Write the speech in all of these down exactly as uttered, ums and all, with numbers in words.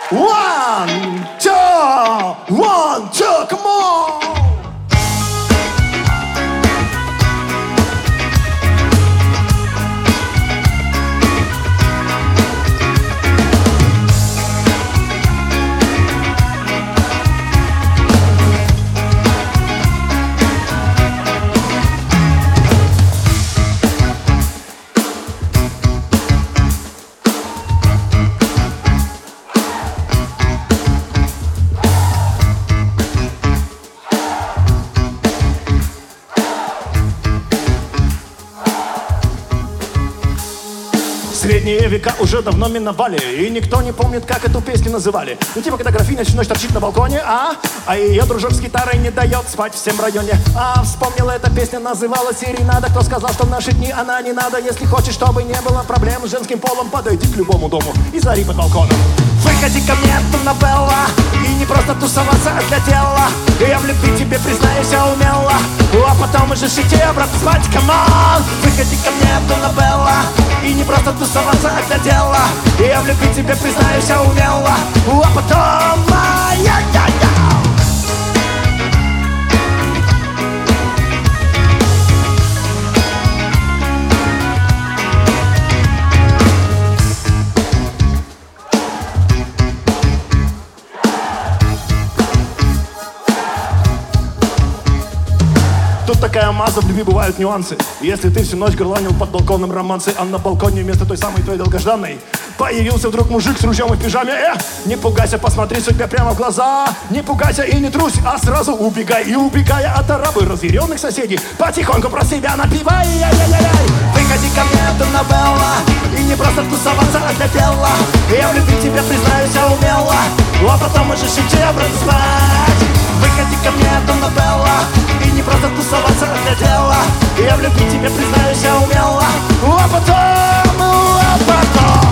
One, two, one, two, come on! Средние века уже давно миновали, и никто не помнит, как эту песню называли. Ну типа, когда графиня всю ночь торчит на балконе, а А ее дружок с гитарой не дает спать всем в районе. А вспомнила эта песня, называлась «Серенада». Кто сказал, что в наши дни она не надо? Если хочешь, чтобы не было проблем с женским полом, подойди к любому дому и зари под балконом. Выходи ко мне, Донабелла, и не просто тусоваться для дела. Я в любви тебе, признаюсь, я умела, а потом уже идти обратно спать, камон. Выходи ко мне, Донабелла, и не просто тусоваться для дела. Я в любви тебе, признаюсь, я умела, а потом я-я-я. Тут такая маза, в любви бывают нюансы. Если ты всю ночь горланил под балконом романсы, а на балконе вместо той самой твоей долгожданной появился вдруг мужик с ружьем и в пижаме. Э, не пугайся, посмотри судьбе прямо в глаза. Не пугайся и не трусь, а сразу убегай. И убегая от арабы разъяренных соседей, потихоньку про себя напивай. Яй-яй-яй. Выходи ко мне, Донабелла, и не просто тусоваться для дела. Я в любви тебе, признаюсь, я умела, а потом можешь идти обратно спать. Выходи ко мне, Донабелла, и не просто тусоваться для дела. Я в любви тебе, признаюсь, я умела, а потом, а потом.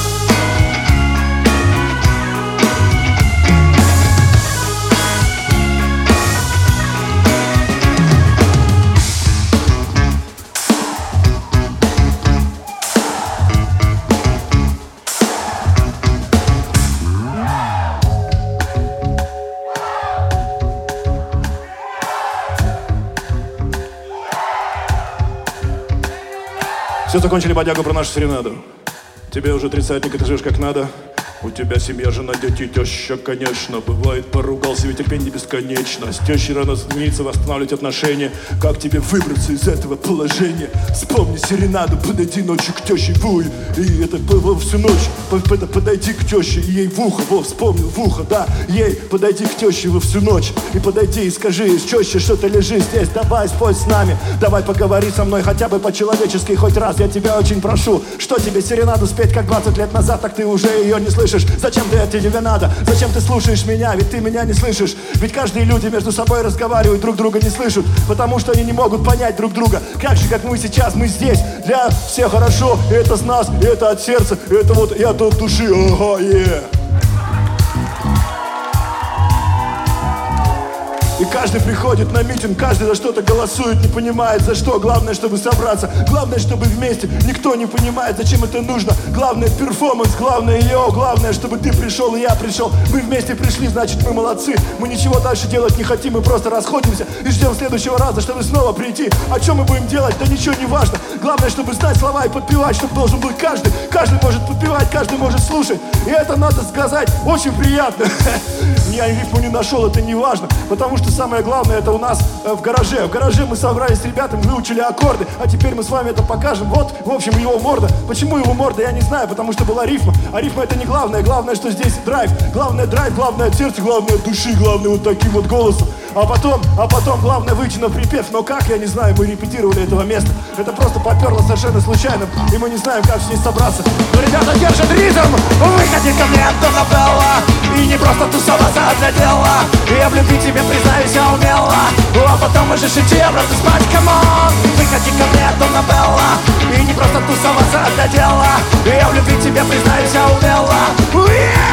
Все, закончили бодягу про нашу серенаду. Тебе уже тридцатник, и ты живешь как надо. У тебя семья, жена, дети, теща, конечно. Бывает, поругался, ведь терпение бесконечно. С тещей рано снится, восстанавливать отношения. Как тебе выбраться из этого положения? Вспомни серенаду, подойди ночью к теще, вуй. И это было всю ночь. Подойди к теще и ей в ухо. Во, вспомнил, в ухо, да. Ей подойди к теще во всю ночь. И подойди и скажи, из теще, что ты лежишь здесь. Давай, спой с нами. Давай поговори со мной хотя бы по-человечески хоть раз. Я тебя очень прошу. Что тебе серенаду спеть, как двадцать лет назад, так ты уже ее не слышишь. Зачем ты это тебе надо? Зачем ты слушаешь меня? Ведь ты меня не слышишь. Ведь каждые люди между собой разговаривают, друг друга не слышат, потому что они не могут понять друг друга. Как же, как мы сейчас, мы здесь. Для всех хорошо, это с нас, это от сердца, это вот я от души. Ага, е. И каждый приходит на митинг, каждый за что-то голосует, не понимает за что. Главное, чтобы собраться, главное, чтобы вместе. Никто не понимает, зачем это нужно. Главное перформанс, главное йоу. Главное, чтобы ты пришел и я пришел. Мы вместе пришли, значит мы молодцы. Мы ничего дальше делать не хотим, мы просто расходимся и ждем следующего раза, чтобы снова прийти. А что мы будем делать? Да ничего не важно. Главное, чтобы знать слова и подпевать, чтобы должен быть каждый. Каждый может подпевать, каждый может слушать. И это, надо сказать, очень приятно. Я рифму не нашел, это не важно, потому что самое главное это у нас э, в гараже. В гараже мы собрались с ребятами, выучили аккорды, а теперь мы с вами это покажем. Вот, в общем, его морда. Почему его морда, я не знаю, потому что была рифма. А рифма это не главное, главное, что здесь драйв. Главное драйв, главное от сердца, главное от души, главное вот таким вот голосом. А потом, а потом главное выйти на припев. Но как, я не знаю, мы репетировали этого места. Это просто поперло совершенно случайно, и мы не знаем, как с ней собраться. Но ребята держат ритм. Выходи ко мне, Донабелла, и не просто тусоваться для дела. Я в любви тебе, признаюсь, я умела, а потом можешь идти обратно спать, камон. Выходи ко мне, Донабелла, и не просто тусоваться для дела. Я в любви тебе, признаюсь, я умела.